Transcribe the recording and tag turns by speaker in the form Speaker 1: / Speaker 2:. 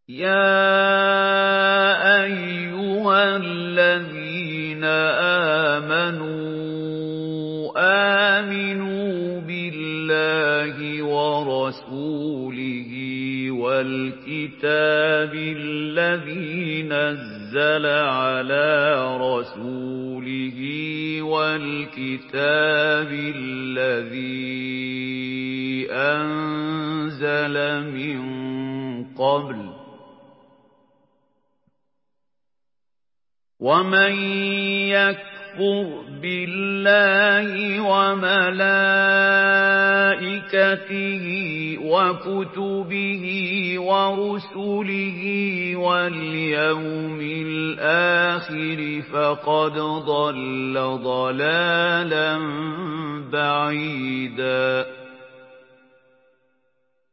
Speaker 1: يَا أَيُّهَا الَّذِينَ آمَنُوا آمِنُوا بِاللَّهِ وَرَسُولِهِ وَالْكِتَابِ الَّذِي نَزَّلَ عَلَىٰ رَسُولِهِ وَالْكِتَابِ الَّذِي أَنزَلَ مِن قَبْلُ ۚ وَمَن يَكْفُرْ بِاللَّهِ وَمَلَائِكَتِهِ وَكُتُبِهِ وَرُسُلِهِ وَالْيَوْمِ الْآخِرِ فَقَدْ ضَلَّ ضَلَالًا بَعِيدًا